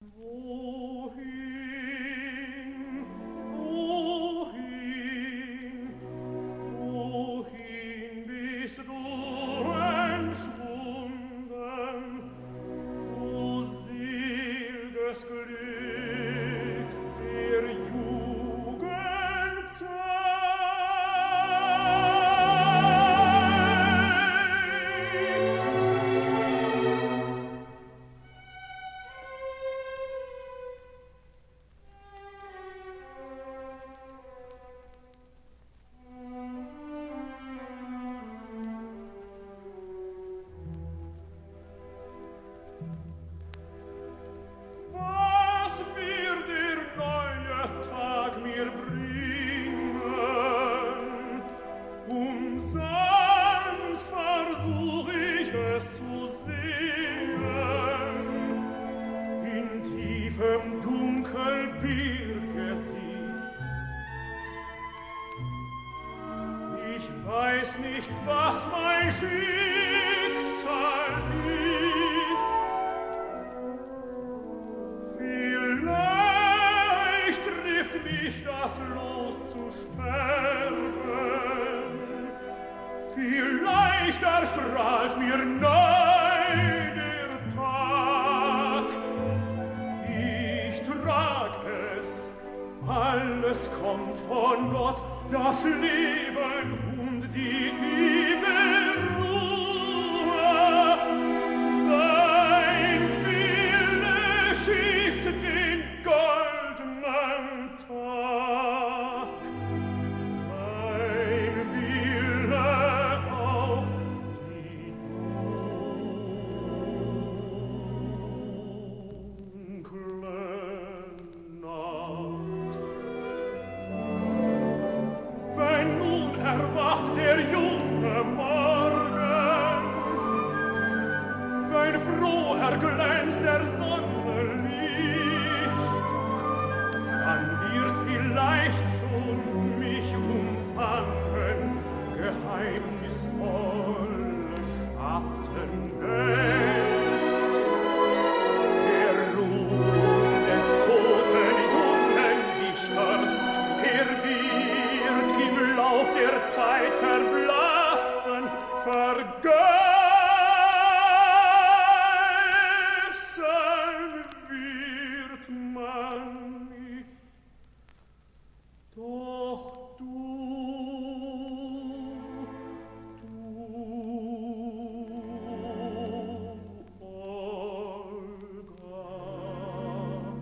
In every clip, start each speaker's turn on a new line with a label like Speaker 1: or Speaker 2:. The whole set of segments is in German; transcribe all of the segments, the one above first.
Speaker 1: Wohin, wohin, wohin bist du entschwunden, du sel'ges Glück der Jugendzeit? Was wird der neue Tag mir bringen? Umsonst versuch ich es zu sehen. In tiefem Dunkel birgt es sich. Ich weiß nicht, was mein Schicksal ist. Vielleicht trifft mich das Los zu sterben. Vielleicht erstrahlt mir neu der Tag. Ich trag es, alles kommt von Gott, das Leben und die Überruhe. Sein Wille schickt den goldenen Tag, sein Wille auch die dunkle Nacht. Wenn nun erwacht der junge Morgen, wenn froh erglänzt der Sonne Licht, dann wird vielleicht schon mich umfangen geheimnisvolle Schattenwelt. Der Ruhm des toten jungen Dichters, wird im Lauf der Zeit verblassen, vergessen wird man nicht. Doch du, Olga,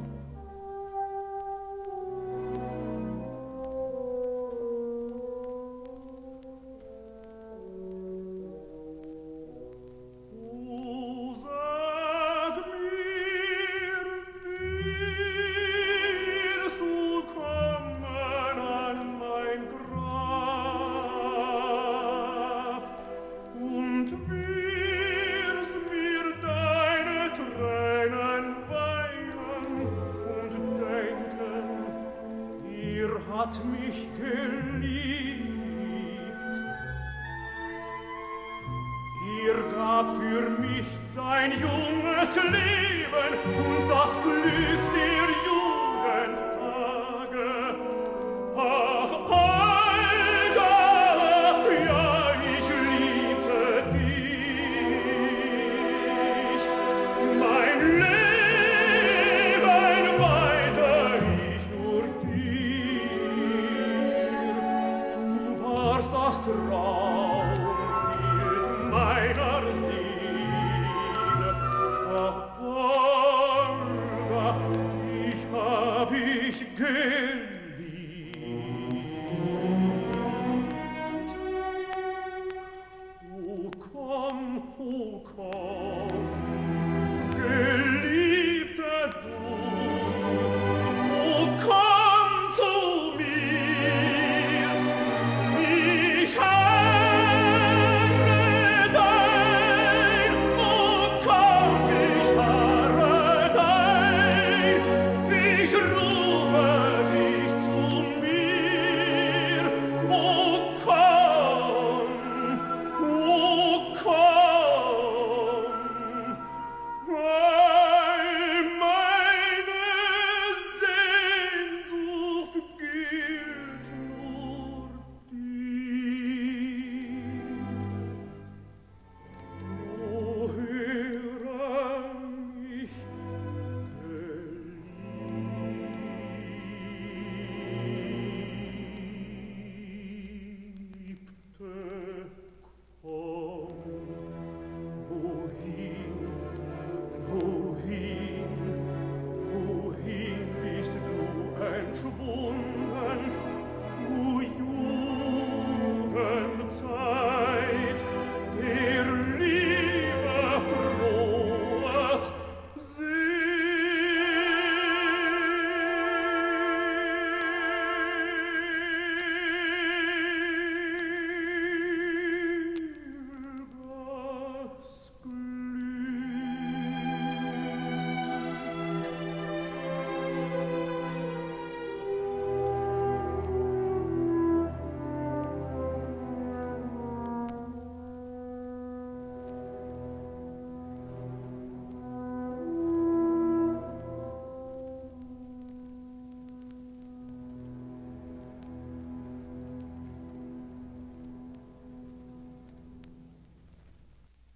Speaker 1: sag mir, wirst du kommen an mein Grab und wirst mir deine Tränen weinen und denken, ihr hat mich geliebt. Er gab für mich sein junges Leben und das Glück